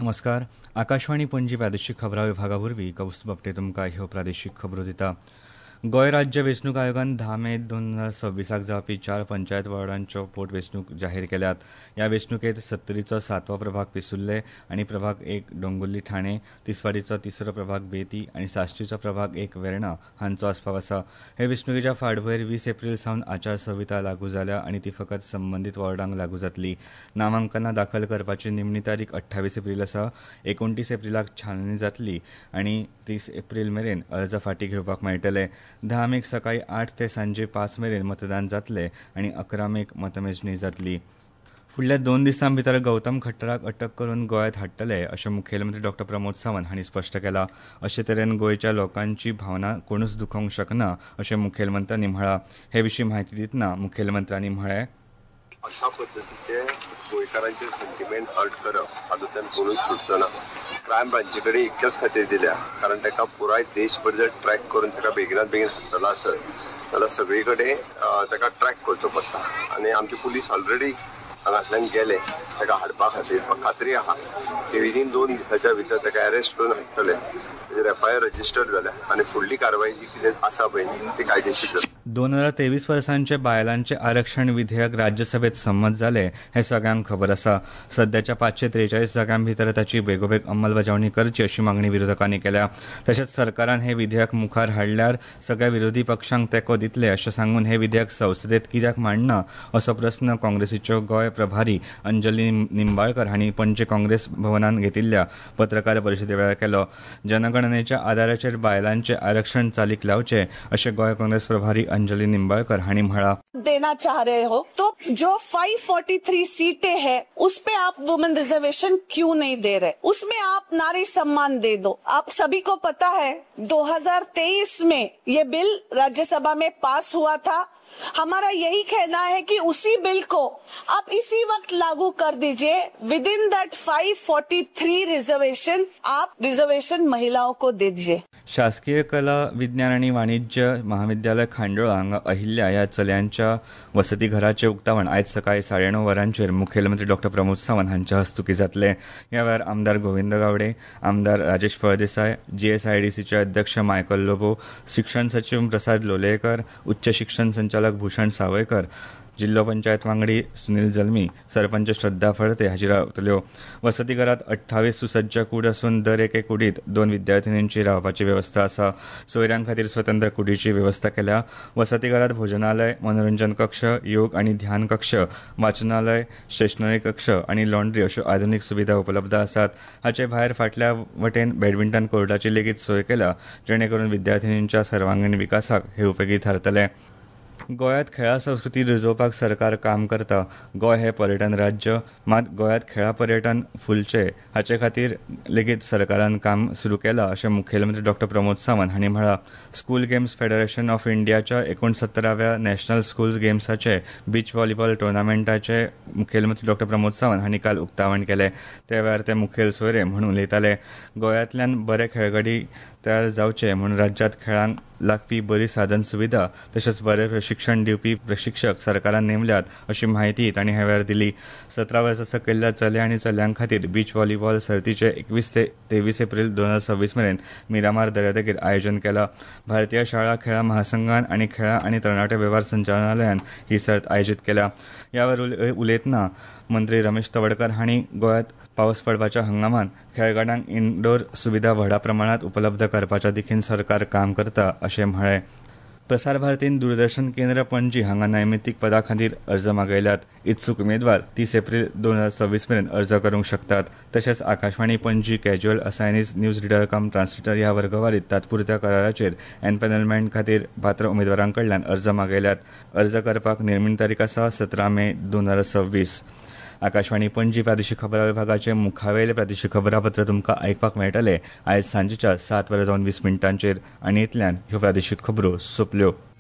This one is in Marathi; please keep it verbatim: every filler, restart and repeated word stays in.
नमस्कार. आकाशवाणी पणजी प्रादेशीक खबरां विभागा वरवीं कौस्तुभ आपटे तुमकां ह्यो प्रादेशीक खबरो दिता. गोंय राज्य वेंचणूक आयोगान धा मे दोन हजार सव्वीसाक जावपी चार पंचायत वार्डांच्यो पोटवेंचणूक जाहीर केल्यात. ह्या वेंचणुकेंत सत्तरीचो सातवो प्रभाग पिसुल्ले आनी प्रभाग एक डोंगुल्ली ठाणे, तिसवाडीचो तिसरो प्रभाग बेती आनी साश्टीचो प्रभाग एक वेर्णा हांचो आस्पाव आसा. हे वेंचणुकेच्या फाटभुंयेर वीस एप्रील सावन आचारसंहिता लागू जाल्या आनी ती फकत संबंदीत वॉर्डांक लागू जातली. नामांकनां दाखल करपाची निमणी तारीख अठ्ठावीस एप्रील आसा. एकोणतीस एप्रिलाक छाननी जातली आनी तीस एप्रील मेरेन अर्ज फाटीं घेवपाक मेळटले. धा मेक सकाळी आठ ते सांजे पांच मेरेन मतदान जातले आनी अकरा मेक मतमेजणी जातली. फुडल्या दोन दिसां भितर गौतम खट्टराक अटक करून गोंयांत हाडटले अशें मुखेलमंत्री डॉ प्रमोद सावंत हांणी स्पश्ट केलां. अशे तरेन गोंयच्या लोकांची भावना कोणूच दुखोवंक शकना अशें मुखेलमंत्र्यांनी म्हळां. हे विशीं म्हायती दितना मुखेलमंत्र्यांनी म्हळें, अशा पद्दतीचे गोंयकारांचे सेंटिमेंट हर्ट करप हातूंतल्यान कोणूच सुटचो ना. क्रायम ब्रांचे कडेन इतकेच खातीर दिल्या कारण ताका पुराय देशभर जर ट्रॅक करून ताका बेगिनात बेगीन हाडटलो आसत जाल्यार सगळे कडेन ताका ट्रॅक करचो पडटा आनी आमचे पुलीस ऑलरेडी हांगांतल्यान गेले ताका हाडपा खातीर. म्हाका खात्री आहा की विदीन दोन दिसाच्या भितर ताका अरेस्ट करून हाडटले. ताजेर एफ आय आर रजिस्टर्ड जाल्या आनी फुडली कारवाय जी कितें आसा पळय ती कायदेशीर जाता. दोन हजार तेवीस वर्सांचे बायलांचे आरक्षण विधेयक राज्यसभेत संमत जाले हे सगळ्यांक खबर आसा. सध्याच्या पांचशे त्रेचाळीस जागां भितर ताची बेगोबेग अंमलबजावणी करची अशी मागणी विरोधकांनी केल्या. तशेंच सरकारान हे विधेयक मुखार हाडल्यार सगळ्या विरोधी पक्षांक तेंको दितले अशें सांगून हे विधेयक संसदेत कित्याक मांडना असो प्रस्न काँग्रेसीच्यो गोंय प्रभारी अंजली निंबाळकर हांणी पणजे काँग्रेस भवनांत घेतिल्ल्या पत्रकार परिशदे वेळार केलो. जनगणनेच्या आदाराचेर बायलांचे आरक्षण चालीक लावचे अशें गोंय काँग्रेस प्रभारी अंजलि निंबाळकर हांणी म्हळां. देना चाह रहे हो तो जो पाँच सौ तैंतालीस सीटें हैं उस पे आप वुमेन रिजर्वेशन क्यों नहीं दे रहे? उसमें आप नारी सम्मान दे दो. आप सभी को पता है दो हजार तेईस में ये बिल राज्यसभा में पास हुआ था. हमारा यही कहना है कि उसी बिल को आप इसी वक्त लागू कर दीजिए. विद इन दैट पाँच सौ तैंतालीस रिजर्वेशन आप रिजर्वेशन महिलाओं को दे दीजिए. शासकीय कला विज्ञान आणि वाणिज्य महाविद्यालय खांडोळा हांगा अहिल्या ह्या चलयांच्या वसतीघराचे उक्तावण आयज सकाळी साडे णव वरांचेर मुखेलमंत्री डॉ प्रमोद सावंत हांच्या हस्तुकी जातले. ह्या वेळार आमदार गोविंद गावडे, आमदार राजेश फळदेसाय, जीएसआयडीसीचे अध्यक्ष मायकल लोबो, शिक्षण सचिव प्रसाद लोलयेकर, उच्च शिक्षण संचालक भूषण सावयकर, जिल्लो पंचायत वांगडी सुनील जल्मी, सरपंच श्रद्धा फळते हाजीर रावतल्यो. वसतीघरात अठ्ठावीस सुसज्ज कूड असून दर एके कुडीत दोन विद्यार्थिनींची रावपाची व्यवस्था आसा. सोयऱ्यां खातीर स्वतंत्र कुडीची व्यवस्था केल्या. वसतीघरात भोजनालय, मनोरंजन कक्ष, योग आनी ध्यान कक्ष, वाचनालय, स्टेशनरी कक्ष आनी लॉन्ड्री अश्यो आधुनीक सुविधा उपलब्ध आसात. हाचे भायर फाटल्या वटेन बॅडमिंटन कोर्टाची लेगीत सोय केल्या जेणे करून विद्यार्थिनींच्या सर्वांगीण विकासाक हे उपेगी थारतले. गोंयांत खेळा संस्कृती रुजोवपाक सरकार काम करता. गोंय हे पर्यटन राज्य, मात गोंयांत खेळा पर्यटन फुलचे हाचे खातीर लेगीत सरकारान काम सुरू केलां अशें मुखेलमंत्री डॉ प्रमोद सावंत हांणी म्हळां. स्कूल गेम्स फेडरेशन ऑफ इंडियाच्या एकोणसत्तराव्या नॅशनल स्कूल गेम्साचे बीच व्हॉलीबॉल टुर्नामेंटाचे मुखेलमंत्री डॉ प्रमोद सावंत हांणी काल उक्तावण केलें. त्या वेळार ते मुखेल सोयरे म्हणून उलयताले. गोंयांतल्यान बरे खेळगडी तयार जावचे म्हणून राज्यांत खेळांक लागपी बरी साधन सुविधा तशेंच बरे प्रशिक्षण दिवपी प्रशिक्षक सरकारान नेमल्यात अशी माहिती तांणी ह्या वेळार दिली. सतरा वर्सां सकयल्या चले आनी चलयां खातीर बीच व्हॉलीबॉल सर्तीचे एकवीस ते तेवीस एप्रील दोन हजार सव्वीस मेरेन मिरामार दर्यादेगेर आयोजन केलां. भारतीय शाळा खेळा महासंघान आनी खेळा आनी तरणाटे वेव्हार संचालनालयान ही सर्त आयोजीत केल्या. ह्या वेळार उलयतना मंत्री रमेश तवडकर हांणी गोंयांत पावस पडपाच्या हंगामात खेळगड्यांक इनडोर सुविधा व्हडा प्रमाणात उपलब्ध करपाच्या दिशेन सरकार काम करता अशें म्हळें. प्रसार भारतीन दूरदर्शन केंद्र पणजी हांगा नैमितीक पदा खातीर अर्ज मागयल्यात. इत्सूक उमेदवार तीस एप्रील दोन हजार सव्वीस मेरेन अर्ज करूंक शकतात. तशेंच Akashvani Panaji casual assignees news reader cum translator ह्या वर्गवारीत तात्पुरत्या कराराचेर एनपॅनलमेंट खातीर पात्र उमेदवारां कडल्यान अर्ज मागयल्यात. अर्ज करपाक निर्मीण तारीख आसा सतरा मे दोन हजार सव्वीस. आकाशवाणी पणजी प्रादेशीक खबरां विभागाचे मुखावेले प्रादेशीक खबरापत्र तुमकां आयकपाक मेळटले आयज सांजेच्या सात वरां जावन वीस मिनटांचेर आनी इतल्यान ह्यो प्रादेशीक खबरो सोंपल्यो.